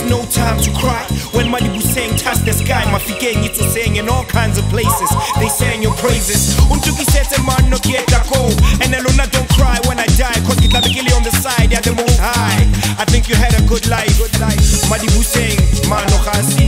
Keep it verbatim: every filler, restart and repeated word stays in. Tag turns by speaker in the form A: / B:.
A: no time to cry. When Malibu saying touch the sky, Mafikeng it's saying in all kinds of places. They saying your praises. Untuki says a man no kieta go. And Elona don't cry when I die, cause it's like on the side, yeah, the most high. I think you had a good life. Malibu saying, man no khasi.